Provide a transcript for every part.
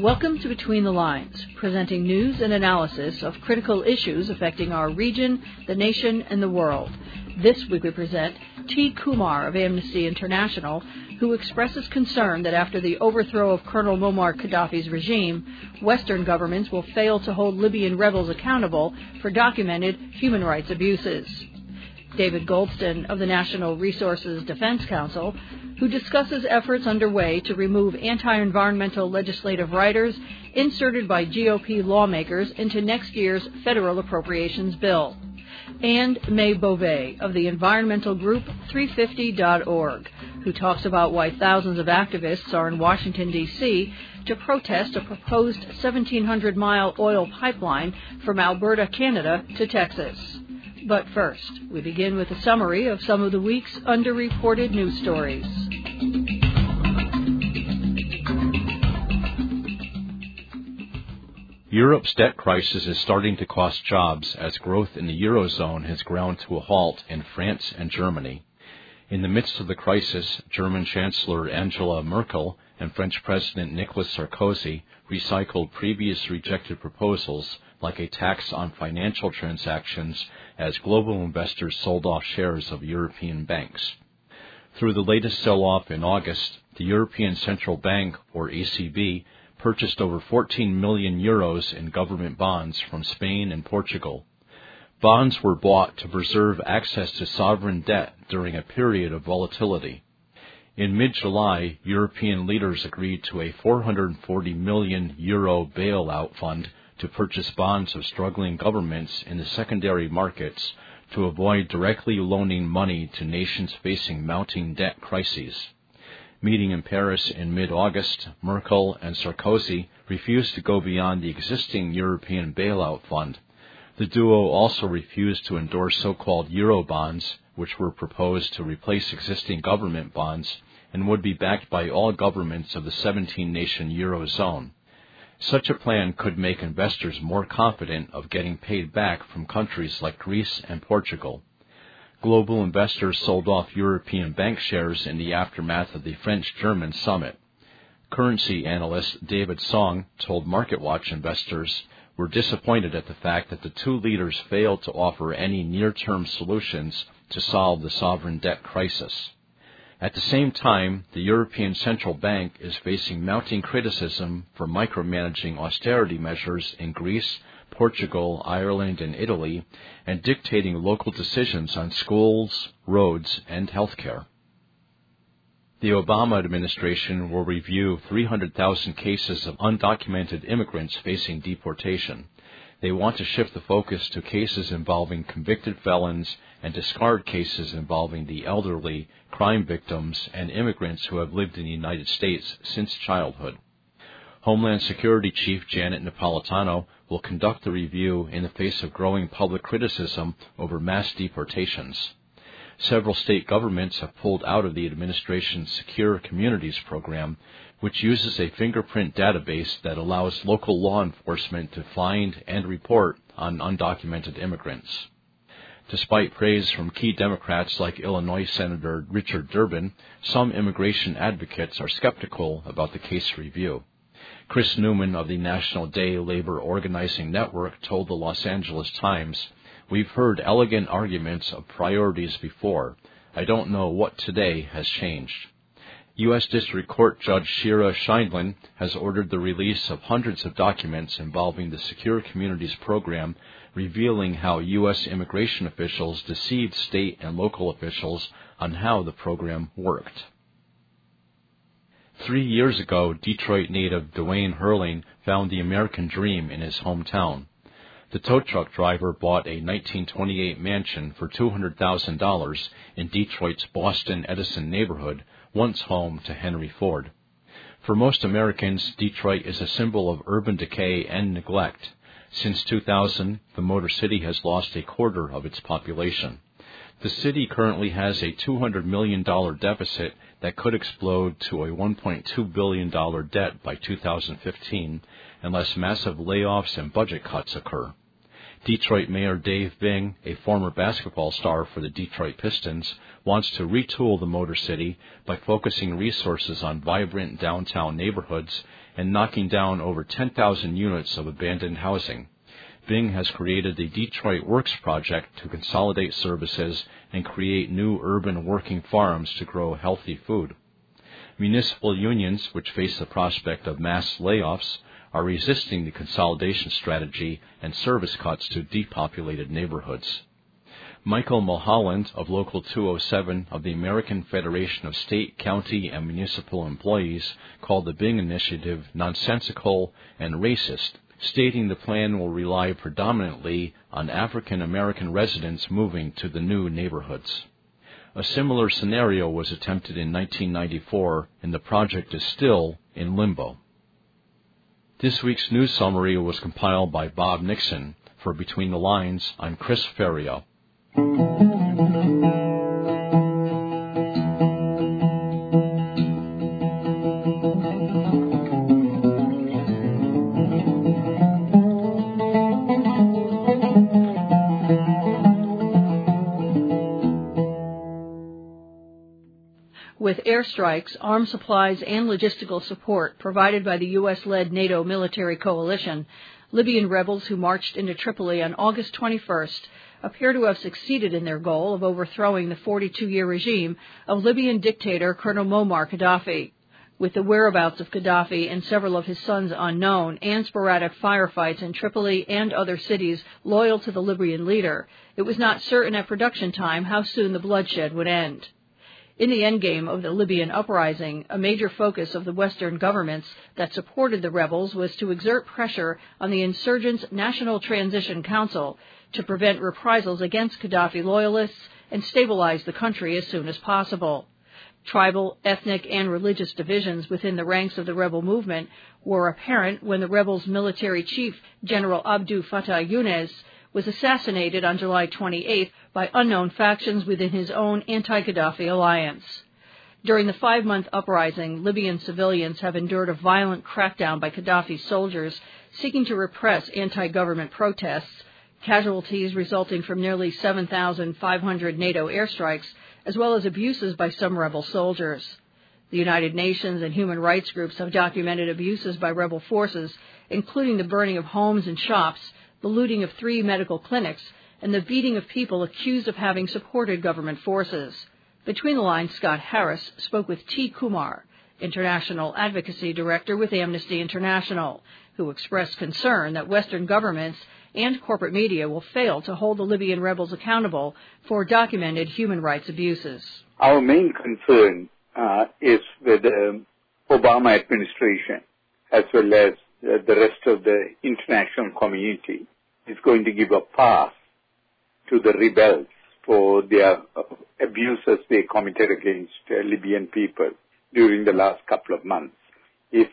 Welcome to Between the Lines, presenting news and analysis of critical issues affecting our region, the nation, and the world. This week we present T. Kumar of Amnesty International, who expresses concern that after the overthrow of Colonel Muammar Gaddafi's regime, Western governments will fail to hold Libyan rebels accountable for documented human rights abuses. David Goldston of the National Resources Defense Council, who discusses efforts underway to remove anti-environmental legislative riders inserted by GOP lawmakers into next year's federal appropriations bill. And May Beauvais of the environmental group 350.org, who talks about why thousands of activists are in Washington, D.C. to protest a proposed 1,700-mile oil pipeline from Alberta, Canada, to Texas. But first, we begin with a summary of some of the week's underreported news stories. Europe's debt crisis is starting to cost jobs as growth in the Eurozone has ground to a halt in France and Germany. In the midst of the crisis, German Chancellor Angela Merkel and French President Nicolas Sarkozy recycled previous rejected proposals like a tax on financial transactions as global investors sold off shares of European banks. Through the latest sell-off in August, the European Central Bank, or ECB, purchased over 14 million euros in government bonds from Spain and Portugal. Bonds were bought to preserve access to sovereign debt during a period of volatility. In mid-July, European leaders agreed to a 440 million euro bailout fund to purchase bonds of struggling governments in the secondary markets to avoid directly loaning money to nations facing mounting debt crises. Meeting in Paris in mid-August, Merkel and Sarkozy refused to go beyond the existing European bailout fund. The duo also refused to endorse so-called Eurobonds, which were proposed to replace existing government bonds and would be backed by all governments of the 17-nation Eurozone. Such a plan could make investors more confident of getting paid back from countries like Greece and Portugal. Global investors sold off European bank shares in the aftermath of the French-German summit. Currency analyst David Song told MarketWatch investors were disappointed at the fact that the two leaders failed to offer any near-term solutions to solve the sovereign debt crisis. At the same time, the European Central Bank is facing mounting criticism for micromanaging austerity measures in Greece, Portugal, Ireland, and Italy, and dictating local decisions on schools, roads, and health care. The Obama administration will review 300,000 cases of undocumented immigrants facing deportation. They want to shift the focus to cases involving convicted felons and discard cases involving the elderly, crime victims, and immigrants who have lived in the United States since childhood. Homeland Security Chief Janet Napolitano will conduct the review in the face of growing public criticism over mass deportations. Several state governments have pulled out of the administration's Secure Communities program, which uses a fingerprint database that allows local law enforcement to find and report on undocumented immigrants. Despite praise from key Democrats like Illinois Senator Richard Durbin, some immigration advocates are skeptical about the case review. Chris Newman of the National Day Labor Organizing Network told the Los Angeles Times, "We've heard elegant arguments of priorities before. I don't know what today has changed." U.S. District Court Judge Shira Scheindlin has ordered the release of hundreds of documents involving the Secure Communities program, revealing how U.S. immigration officials deceived state and local officials on how the program worked. 3 years ago, Detroit native Dwayne Hurling found the American dream in his hometown. The tow truck driver bought a 1928 mansion for $200,000 in Detroit's Boston Edison neighborhood, once home to Henry Ford. For most Americans, Detroit is a symbol of urban decay and neglect. Since 2000, the Motor City has lost a quarter of its population. The city currently has a $200 million deficit that could explode to a $1.2 billion debt by 2015 unless massive layoffs and budget cuts occur. Detroit Mayor Dave Bing, a former basketball star for the Detroit Pistons, wants to retool the Motor City by focusing resources on vibrant downtown neighborhoods and knocking down over 10,000 units of abandoned housing. Bing has created the Detroit Works project to consolidate services and create new urban working farms to grow healthy food. Municipal unions, which face the prospect of mass layoffs, are resisting the consolidation strategy and service cuts to depopulated neighborhoods. Michael Mulholland of Local 207 of the American Federation of State, County, and Municipal Employees called the Bing initiative nonsensical and racist, stating the plan will rely predominantly on African American residents moving to the new neighborhoods. A similar scenario was attempted in 1994, and the project is still in limbo. This week's news summary was compiled by Bob Nixon. For Between the Lines, I'm Chris Ferrio. With airstrikes, arms supplies, and logistical support provided by the U.S.-led NATO military coalition, Libyan rebels who marched into Tripoli on August 21st appear to have succeeded in their goal of overthrowing the 42-year regime of Libyan dictator Colonel Muammar Gaddafi. With the whereabouts of Gaddafi and several of his sons unknown and sporadic firefights in Tripoli and other cities loyal to the Libyan leader, it was not certain at production time how soon the bloodshed would end. In the endgame of the Libyan uprising, a major focus of the Western governments that supported the rebels was to exert pressure on the insurgents' National Transition Council to prevent reprisals against Gaddafi loyalists and stabilize the country as soon as possible. Tribal, ethnic, and religious divisions within the ranks of the rebel movement were apparent when the rebels' military chief, General Abdel Fattah Yunus, was assassinated on July 28th by unknown factions within his own anti-Gaddafi alliance. During the 5-month uprising, Libyan civilians have endured a violent crackdown by Gaddafi's soldiers seeking to repress anti-government protests, casualties resulting from nearly 7,500 NATO airstrikes, as well as abuses by some rebel soldiers. The United Nations and human rights groups have documented abuses by rebel forces, including the burning of homes and shops, the looting of 3 medical clinics, and the beating of people accused of having supported government forces. Between the Lines, Scott Harris spoke with T. Kumar, International Advocacy Director with Amnesty International, who expressed concern that Western governments and corporate media will fail to hold the Libyan rebels accountable for documented human rights abuses. Our main concern is with the Obama administration, as well as the rest of the international community, is going to give a pass to the rebels for their abuses they committed against Libyan people during the last couple of months. If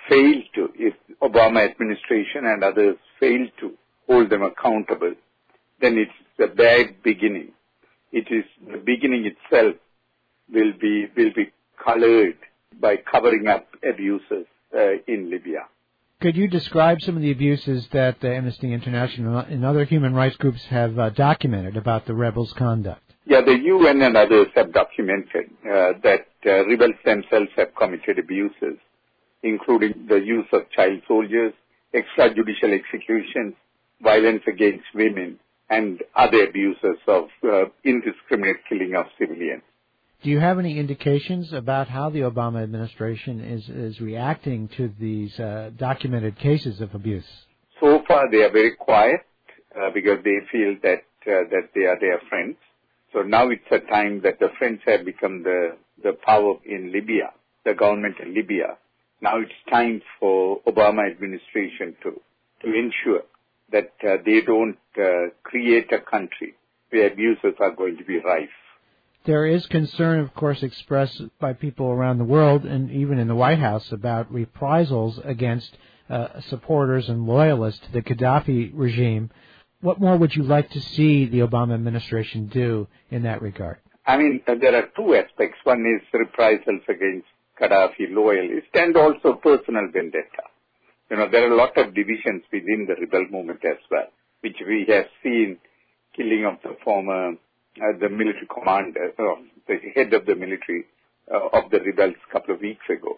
Obama administration and others fail to hold them accountable, then it's a bad beginning. It is the beginning itself will be colored by covering up abuses in Libya. Could you describe some of the abuses that Amnesty International and other human rights groups have documented about the rebels' conduct? Yeah, the UN and others have documented that rebels themselves have committed abuses, including the use of child soldiers, extrajudicial executions, violence against women, and other abuses of indiscriminate killing of civilians. Do you have any indications about how the Obama administration is reacting to these documented cases of abuse? So far, they are very quiet because they feel that they are their friends. So now it's a time that the French have become the power in Libya, the government in Libya. Now it's time for Obama administration to ensure that they don't create a country where abuses are going to be rife. There is concern, of course, expressed by people around the world and even in the White House about reprisals against supporters and loyalists to the Gaddafi regime. What more would you like to see the Obama administration do in that regard? I mean, there are 2 aspects. One is reprisals against Gaddafi loyalists and also personal vendetta. You know, there are a lot of divisions within the rebel movement as well. which we have seen killing of the former, the military commander, the head of the military of the rebels a couple of weeks ago.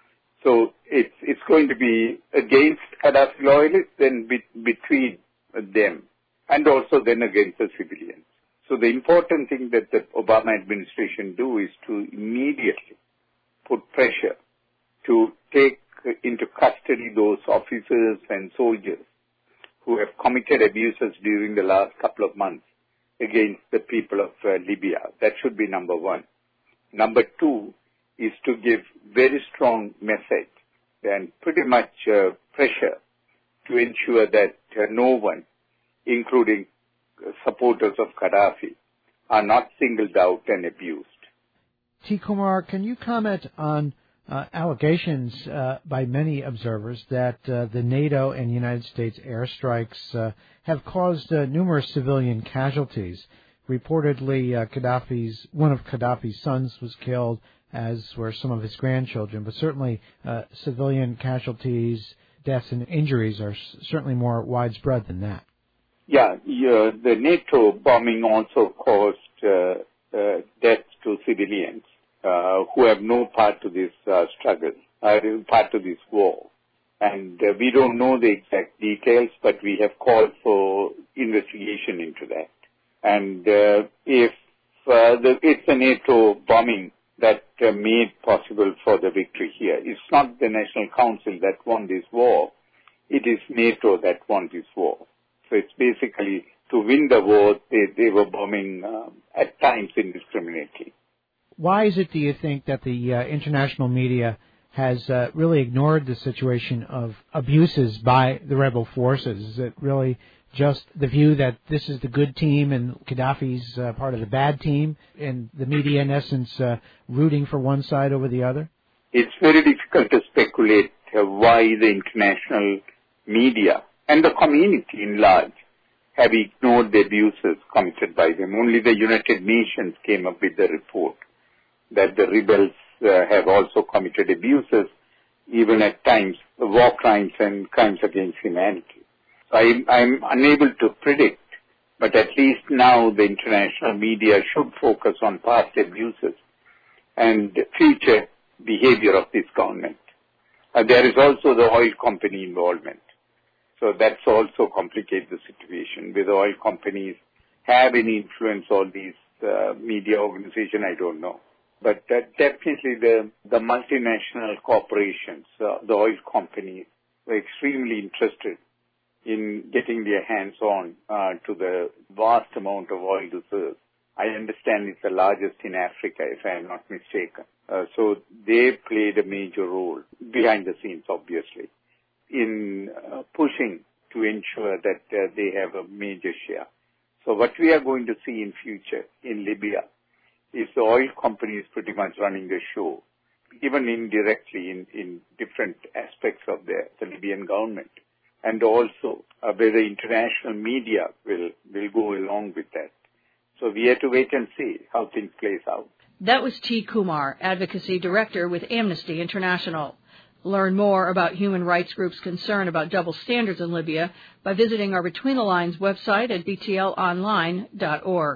So it's going to be against Gaddafi loyalists, then between them, and also then against the civilians. So the important thing that the Obama administration do is to immediately put pressure to take into custody those officers and soldiers who have committed abuses during the last couple of months against the people of Libya. That should be number one. Number two is to give very strong message and pretty much pressure to ensure that no one, including supporters of Gaddafi, are not singled out and abused. T. Kumar, can you comment on allegations by many observers that the NATO and United States airstrikes have caused numerous civilian casualties? Reportedly, one of Gaddafi's sons was killed, as were some of his grandchildren, but certainly civilian casualties, deaths, and injuries are certainly more widespread than that. Yeah, the NATO bombing also caused deaths to civilians who have no part to this struggle, part to this war. And we don't know the exact details, but we have called for investigation into that. And if it's a NATO bombing that made possible for the victory here, it's not the National Council that won this war, it is NATO that won this war. So it's basically to win the war, they were bombing at times indiscriminately. Why is it, do you think, that the international media has really ignored the situation of abuses by the rebel forces? Is it really just the view that this is the good team and Gaddafi's part of the bad team, and the media, in essence, rooting for one side over the other? It's very difficult to speculate why the international media and the community in large have ignored the abuses committed by them. Only the United Nations came up with the report that the rebels have also committed abuses, even at times war crimes and crimes against humanity. So I'm unable to predict, but at least now the international media should focus on past abuses and future behavior of this government. There is also the oil company involvement. So that's also complicates the situation. Whether oil companies have any influence on these media organizations, I don't know. But definitely the multinational corporations, the oil companies, were extremely interested in getting their hands on to the vast amount of oil reserves. I understand it's the largest in Africa, if I am not mistaken. So they played a major role behind the scenes, obviously, in pushing to ensure that they have a major share. So what we are going to see in future in Libya is the oil companies pretty much running the show, even indirectly in different aspects of the Libyan government. And also whether international media will go along with that. So we have to wait and see how things plays out. That was T. Kumar, Advocacy Director with Amnesty International. Learn more about human rights groups' concern about double standards in Libya by visiting our Between the Lines website at btlonline.org.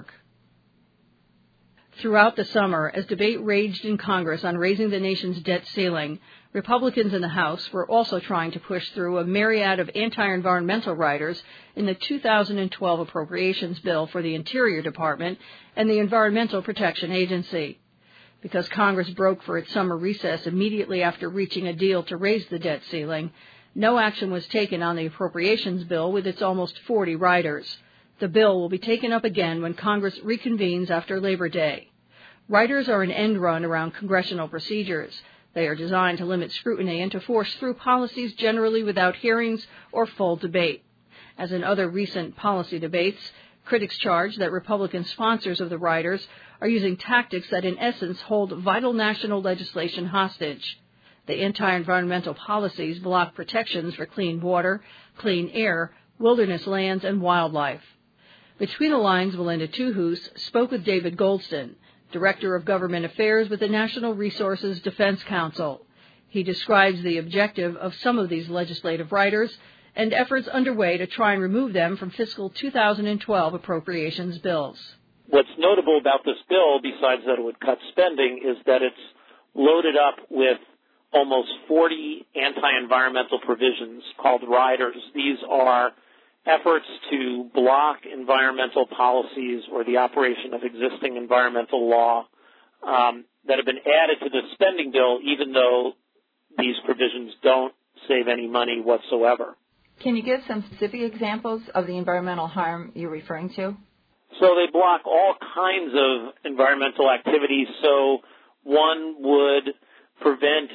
Throughout the summer, as debate raged in Congress on raising the nation's debt ceiling, Republicans in the House were also trying to push through a myriad of anti-environmental riders in the 2012 appropriations bill for the Interior Department and the Environmental Protection Agency. Because Congress broke for its summer recess immediately after reaching a deal to raise the debt ceiling, no action was taken on the appropriations bill with its almost 40 riders. The bill will be taken up again when Congress reconvenes after Labor Day. Riders are an end run around congressional procedures. They are designed to limit scrutiny and to force through policies generally without hearings or full debate. As in other recent policy debates, critics charge that Republican sponsors of the riders are using tactics that in essence hold vital national legislation hostage. The anti-environmental policies block protections for clean water, clean air, wilderness lands, and wildlife. Between the Lines, Melinda Tuhus spoke with David Goldston, Director of Government Affairs with the National Resources Defense Council. He describes the objective of some of these legislative riders and efforts underway to try and remove them from fiscal 2012 appropriations bills. What's notable about this bill, besides that it would cut spending, is that it's loaded up with almost 40 anti-environmental provisions called riders. These are efforts to block environmental policies or the operation of existing environmental law that have been added to the spending bill, even though these provisions don't save any money whatsoever. Can you give some specific examples of the environmental harm you're referring to? So they block all kinds of environmental activities. So one would prevent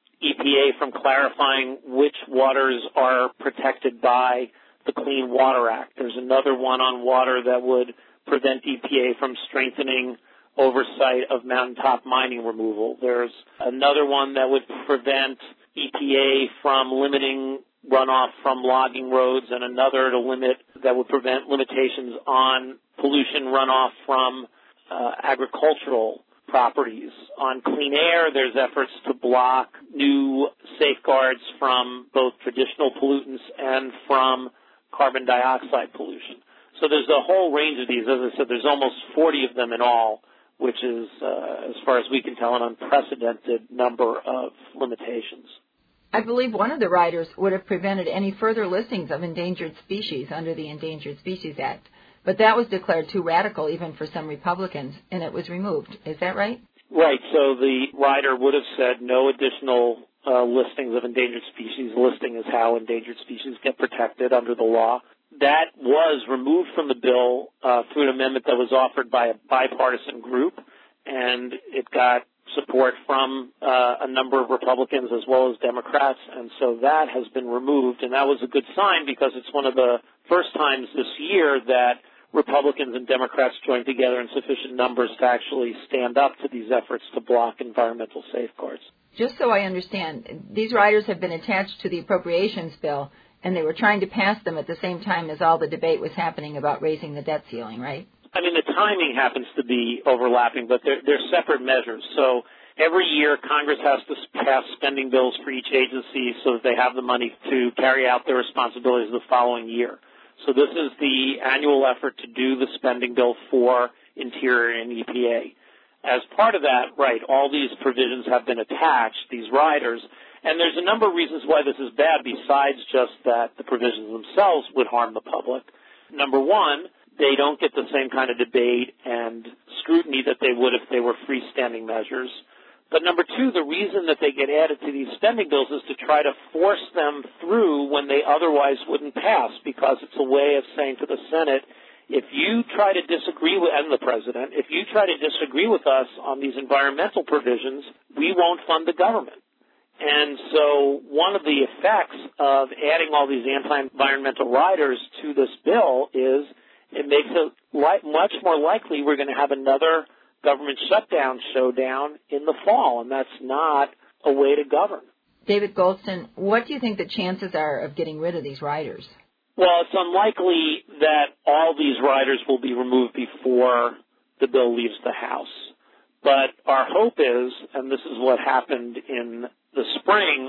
EPA from clarifying which waters are protected by the Clean Water Act. There's another one on water that would prevent EPA from strengthening oversight of mountaintop mining removal. There's another one that would prevent EPA from limiting runoff from logging roads, and another that would prevent limitations on pollution runoff from agricultural properties. On clean air, there's efforts to block new safeguards from both traditional pollutants and from carbon dioxide pollution. So there's a whole range of these. As I said, there's almost 40 of them in all, which is, as far as we can tell, an unprecedented number of limitations. I believe one of the riders would have prevented any further listings of endangered species under the Endangered Species Act. But that was declared too radical even for some Republicans, and it was removed. Is that right? Right. So the rider would have said no additional listings of endangered species. Listing is how endangered species get protected under the law. That was removed from the bill through an amendment that was offered by a bipartisan group, and it got support from a number of Republicans as well as Democrats, and so that has been removed, and that was a good sign because it's one of the first times this year that Republicans and Democrats joined together in sufficient numbers to actually stand up to these efforts to block environmental safeguards. Just so I understand, these riders have been attached to the appropriations bill, and they were trying to pass them at the same time as all the debate was happening about raising the debt ceiling, right? I mean, the timing happens to be overlapping, but they're separate measures. So every year, Congress has to pass spending bills for each agency so that they have the money to carry out their responsibilities the following year. So this is the annual effort to do the spending bill for Interior and EPA. As part of that, right, all these provisions have been attached, these riders, and there's a number of reasons why this is bad besides just that the provisions themselves would harm the public. Number one, they don't get the same kind of debate and scrutiny that they would if they were freestanding measures. But number two, the reason that they get added to these spending bills is to try to force them through when they otherwise wouldn't pass, because it's a way of saying to the Senate, if you try to disagree with, and the President, if you try to disagree with us on these environmental provisions, we won't fund the government. And so one of the effects of adding all these anti-environmental riders to this bill is it makes it much more likely we're going to have another government showdown in the fall, and that's not a way to govern. David Goldston, what do you think the chances are of getting rid of these riders? Well, it's unlikely that all these riders will be removed before the bill leaves the House. But our hope is, and this is what happened in the spring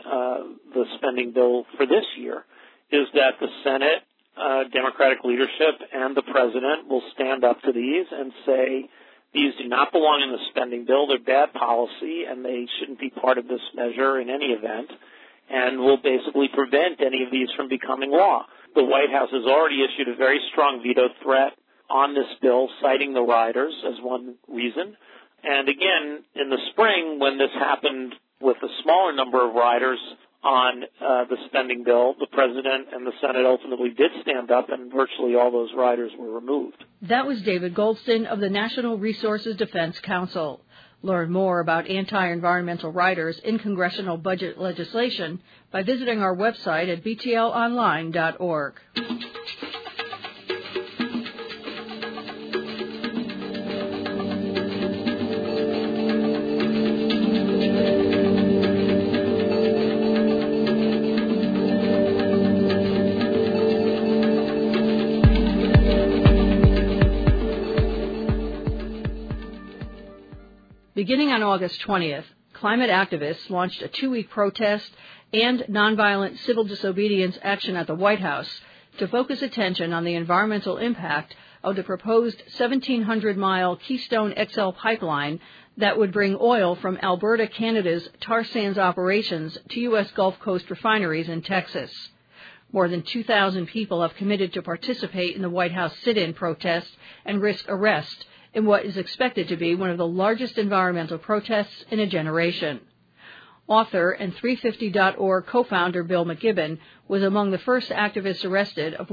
on the spending bill for this year, is that the Senate, Democratic leadership, and the President will stand up to these and say, these do not belong in the spending bill. They're bad policy, and they shouldn't be part of this measure in any event, and will basically prevent any of these from becoming law. The White House has already issued a very strong veto threat on this bill, citing the riders as one reason. And again, in the spring, when this happened with a smaller number of riders on the spending bill, the President and the Senate ultimately did stand up, and virtually all those riders were removed. That was David Goldston of the National Resources Defense Council. Learn more about anti-environmental riders in congressional budget legislation by visiting our website at btlonline.org. Beginning on August 20th, climate activists launched a 2-week protest and nonviolent civil disobedience action at the White House to focus attention on the environmental impact of the proposed 1,700-mile Keystone XL pipeline that would bring oil from Alberta, Canada's tar sands operations to U.S. Gulf Coast refineries in Texas. More than 2,000 people have committed to participate in the White House sit-in protest and risk arrest in what is expected to be one of the largest environmental protests in a generation. Author and 350.org co-founder Bill McKibben was among the first activists arrested of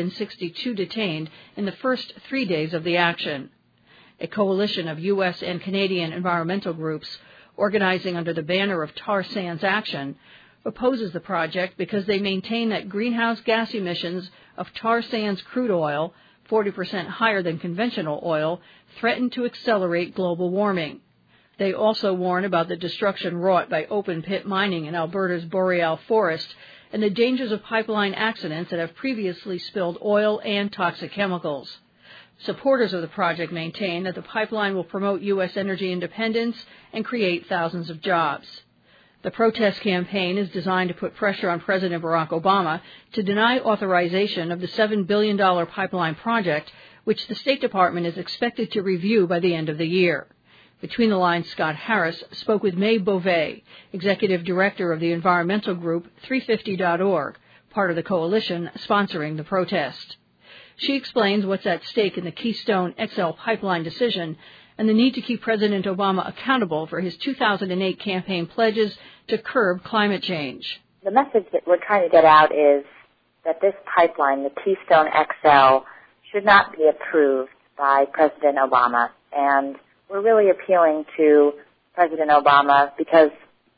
162 detained in the first 3 days of the action. A coalition of U.S. and Canadian environmental groups, organizing under the banner of Tar Sands Action, opposes the project because they maintain that greenhouse gas emissions of tar sands crude oil, 40% higher than conventional oil, threaten to accelerate global warming. They also warn about the destruction wrought by open-pit mining in Alberta's boreal forest and the dangers of pipeline accidents that have previously spilled oil and toxic chemicals. Supporters of the project maintain that the pipeline will promote U.S. energy independence and create thousands of jobs. The protest campaign is designed to put pressure on President Barack Obama to deny authorization of the $7 billion pipeline project, which the State Department is expected to review by the end of the year. Between the Lines, Scott Harris spoke with May Beauvais, executive director of the environmental group 350.org, part of the coalition sponsoring the protest. She explains what's at stake in the Keystone XL pipeline decision and the need to keep President Obama accountable for his 2008 campaign pledges to curb climate change. The message that we're trying to get out is that this pipeline, the Keystone XL, should not be approved by President Obama. And we're really appealing to President Obama because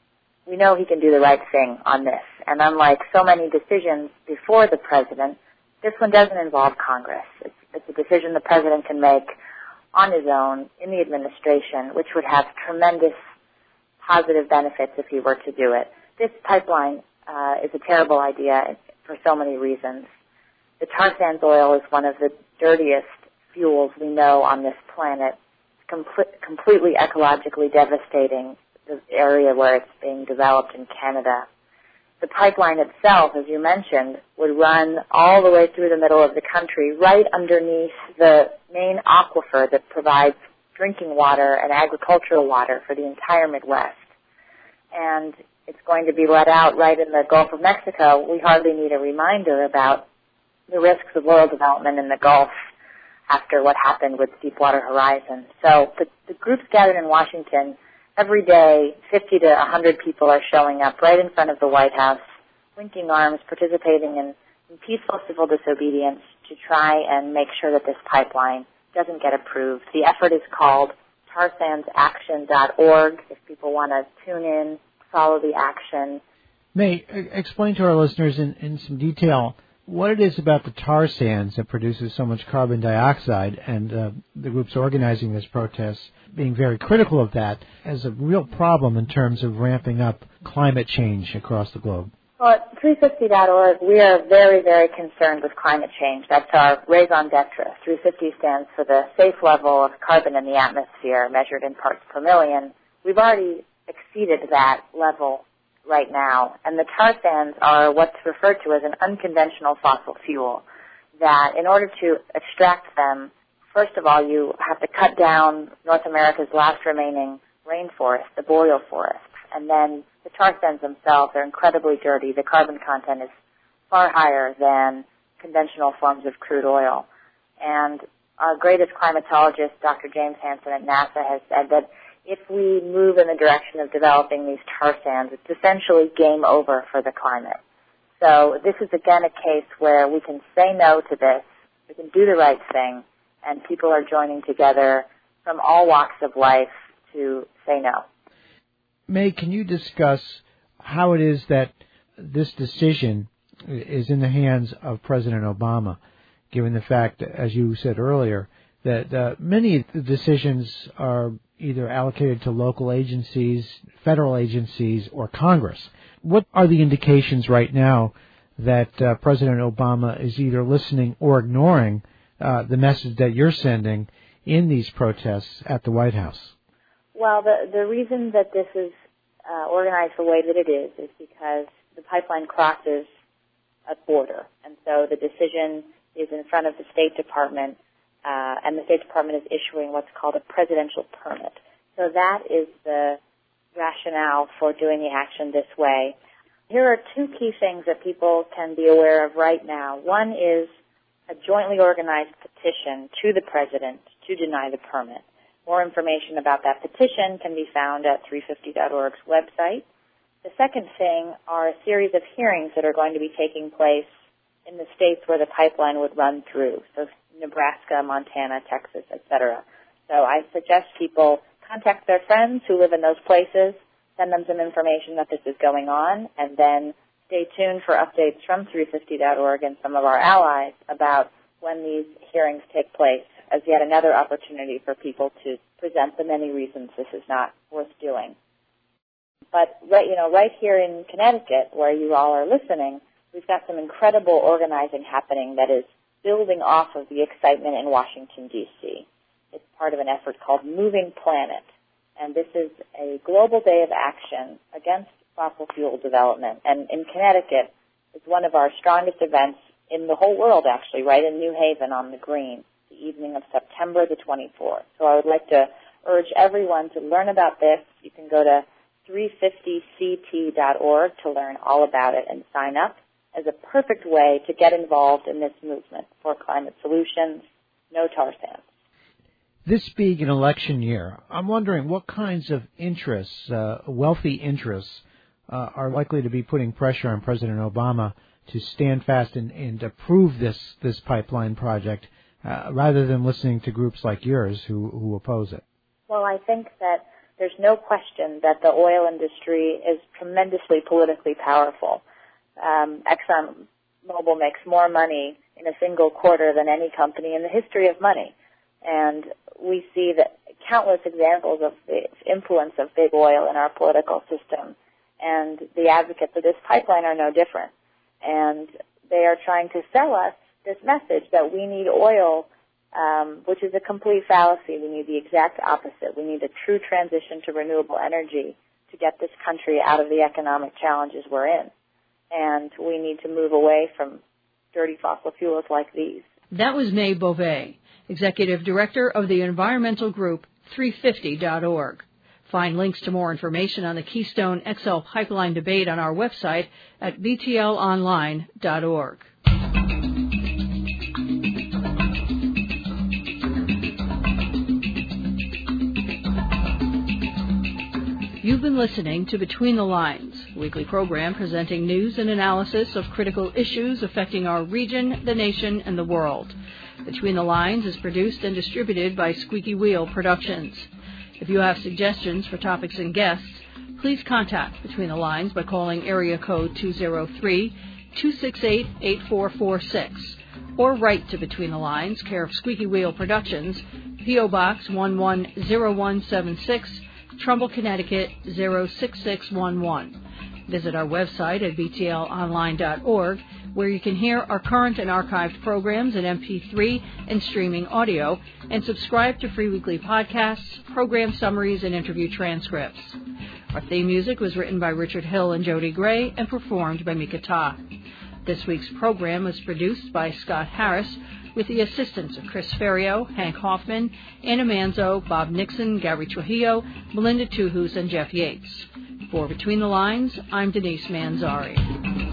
we know he can do the right thing on this. And unlike so many decisions before the president, this one doesn't involve Congress. It's a decision the president can make on his own in the administration, which would have tremendous positive benefits if he were to do it. This pipeline is a terrible idea for so many reasons. The tar sands oil is one of the dirtiest fuels we know on this planet. Completely ecologically devastating the area where it's being developed in Canada. The pipeline itself, as you mentioned, would run all the way through the middle of the country, right underneath the main aquifer that provides drinking water and agricultural water for the entire Midwest. And it's going to be let out right in the Gulf of Mexico. We hardly need a reminder about the risks of oil development in the Gulf after what happened with Deepwater Horizon. So the groups gathered in Washington, every day 50 to 100 people are showing up right in front of the White House, linking arms, participating in peaceful civil disobedience to try and make sure that this pipeline doesn't get approved. The effort is called tarsandsaction.org. If people want to tune in, follow the action. May, explain to our listeners in some detail what it is about the tar sands that produces so much carbon dioxide, and the groups organizing this protest being very critical of that as a real problem in terms of ramping up climate change across the globe. Well, at 350.org, we are very, very concerned with climate change. That's our raison d'etre. 350 stands for the safe level of carbon in the atmosphere measured in parts per million. We've already exceeded that level right now, and the tar sands are what's referred to as an unconventional fossil fuel, that in order to extract them, first of all, you have to cut down North America's last remaining rainforest, the boreal forests, and then the tar sands themselves are incredibly dirty. The carbon content is far higher than conventional forms of crude oil. And our greatest climatologist, Dr. James Hansen at NASA, has said that if we move in the direction of developing these tar sands, it's essentially game over for the climate. So this is, again, a case where we can say no to this, we can do the right thing, and people are joining together from all walks of life to say no. May, can you discuss how it is that this decision is in the hands of President Obama, given the fact, as you said earlier, that many of the decisions are either allocated to local agencies, federal agencies, or Congress? What are the indications right now that President Obama is either listening or ignoring the message that you're sending in these protests at the White House? Well, the reason that this is organized the way that it is because the pipeline crosses a border. And so the decision is in front of the State Department, and the State Department is issuing what's called a presidential permit. So that is the rationale for doing the action this way. Here are two key things that people can be aware of right now. One is a jointly organized petition to the President to deny the permit. More information about that petition can be found at 350.org's website. The second thing are a series of hearings that are going to be taking place in the states where the pipeline would run through, so Nebraska, Montana, Texas, etc. So I suggest people contact their friends who live in those places, send them some information that this is going on, and then stay tuned for updates from 350.org and some of our allies about when these hearings take place as yet another opportunity for people to present the many reasons this is not worth doing. But right here in Connecticut, where you all are listening, we've got some incredible organizing happening that is building off of the excitement in Washington, D.C. It's part of an effort called Moving Planet, and this is a global day of action against fossil fuel development. And in Connecticut, it's one of our strongest events in the whole world, actually, right in New Haven on the Green, the evening of September the 24th. So I would like to urge everyone to learn about this. You can go to 350ct.org to learn all about it and sign up as a perfect way to get involved in this movement for climate solutions, no tar sands. This being an election year, I'm wondering what kinds of interests, wealthy interests, are likely to be putting pressure on President Obama to stand fast and approve this pipeline project rather than listening to groups like yours who oppose it. Well, I think that there's no question that the oil industry is tremendously politically powerful. ExxonMobil makes more money in a single quarter than any company in the history of money. And we see that countless examples of the influence of big oil in our political system. And the advocates of this pipeline are no different. And they are trying to sell us this message that we need oil, which is a complete fallacy. We need the exact opposite. We need a true transition to renewable energy to get this country out of the economic challenges we're in. And we need to move away from dirty fossil fuels like these. That was May Beauvais, Executive Director of the environmental group 350.org. Find links to more information on the Keystone XL pipeline debate on our website at btlonline.org. You've been listening to Between the Lines, a weekly program presenting news and analysis of critical issues affecting our region, the nation, and the world. Between the Lines is produced and distributed by Squeaky Wheel Productions. If you have suggestions for topics and guests, please contact Between the Lines by calling area code 203-268-8446 or write to Between the Lines, care of Squeaky Wheel Productions, P.O. Box 110176, Trumbull, Connecticut 06611. Visit our website at btlonline.org, where you can hear our current and archived programs in MP3 and streaming audio, and subscribe to free weekly podcasts, program summaries, and interview transcripts. Our theme music was written by Richard Hill and Jody Gray and performed by Mika Ta. This week's program was produced by Scott Harris with the assistance of Chris Ferrio, Hank Hoffman, Anna Manzo, Bob Nixon, Gary Trujillo, Melinda Tuhus, and Jeff Yates. For Between the Lines, I'm Denise Manzari.